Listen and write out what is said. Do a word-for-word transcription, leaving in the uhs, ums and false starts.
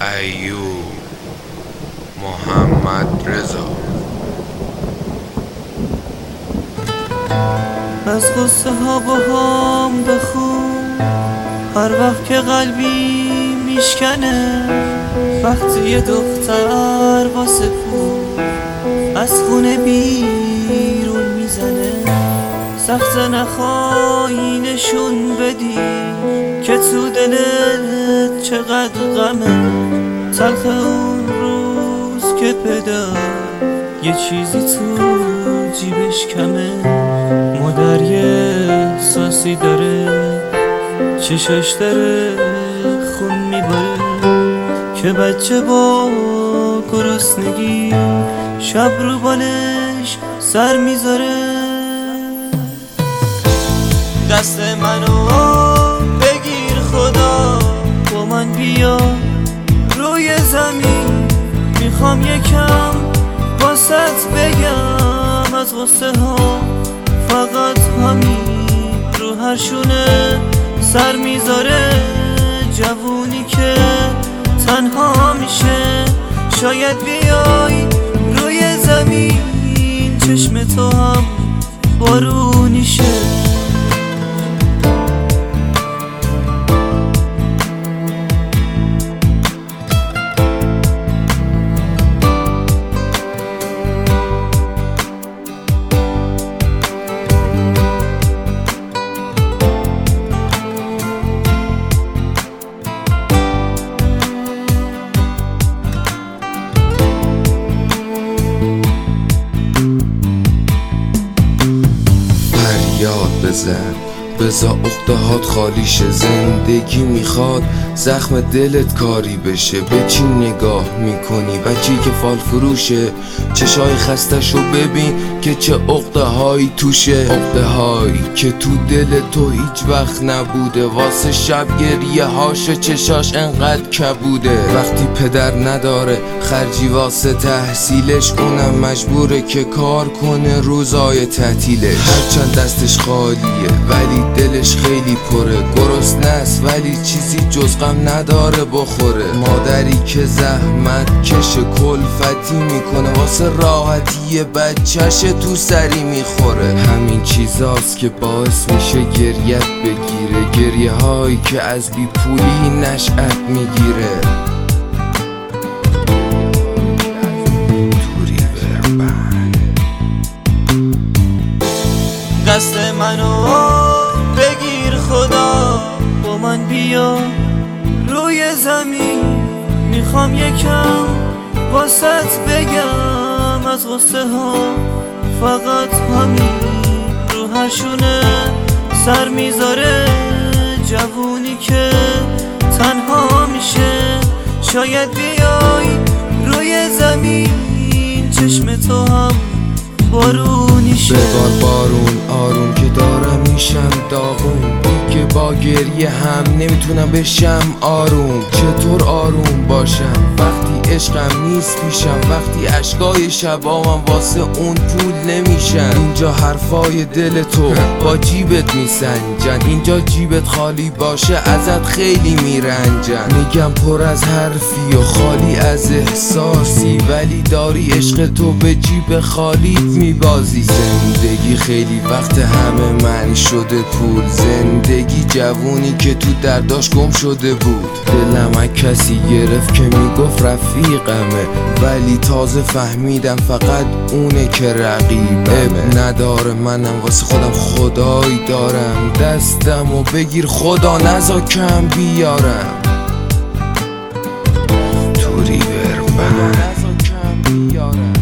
ایوب محمد رضا. از قصه ها با هم بخون هر وقت که قلبی میشکنه، وقتی یه دختر واسه پول از خونه بیرون میزنه. سخت نخواهی نشون بدی که تو دلت چقدر غمه، تلخ اون روز که پدر یه چیزی تو جیبش کمه. مادر یه احساسی داره، چشاش داره خون میباره که بچه با گرسنگی شب رو بالش سر میذاره. دست منو بگیر خدا، با من بیا روی زمین، میخوام یکم واسط بگم از غصه ها، فقط همین رو هر شونه سر میذاره. جوونی که تنها میشه، شاید بیای روی زمین، چشم تو هم بارونی شه. یاد بزن بزا اقدهات خالی شه. زندگی میخواد زخم دلت کاری بشه. به چی نگاه میکنی بچی که فال فروشه؟ چشای خستشو ببین که چه عقده هایی توشه. عقده هایی که تو دل تو هیچ وقت نبوده، واسه شب گریه هاش چشاش انقدر کبوده. وقتی پدر نداره خرجی واسه تحصیلش، اونم مجبوره که کار کنه روزای تعطیلش. هرچند دستش خالیه ولی دلش خیلی پره، گرسنه است ولی چیزی جز غم نداره بخوره. مادری که زحمت کشه کلفتی میکنه، واسه راحتی بچهش تو سری میخوره. همین چیزاست که باعث میشه گریت بگیره، گریه هایی که از بی پولی نشأت میگیره. دست منو بگیر خدا، با من بیا روی زمین، میخوام یکم واسط بگم از غصه ها، فقط همین رو هر شونه سر میذاره. جوونی که تنها میشه، شاید بیای روی زمین، چشم تو هم بارونی شه. ببار بارون آروم که دارم میشم داغون، که با گریه هم نمیتونم بشم آروم. چطور آروم باشم وقتی عشقم نیست پیشم، وقتی اشکای شبامم واسه اون پول نمیشن. اینجا حرفای دل تو با جیبت میسنجن، اینجا جیبت خالی باشه ازت خیلی میرنجن. میگم پر از حرفی و خالی از احساسی، ولی داری عشق تو به جیب خالیت میبازی. زندگی خیلی وقت همه من شده پول، زندگی جوونی که تو درداش گم شده بود. دلم از کسی گرفت که میگفت رفیقمه، ولی تازه فهمیدم فقط اونه که رقیبمه. نداره منم واسه خودم خدایی دارم، دستم و بگیر خدا نزا کم بیارم. توری بر من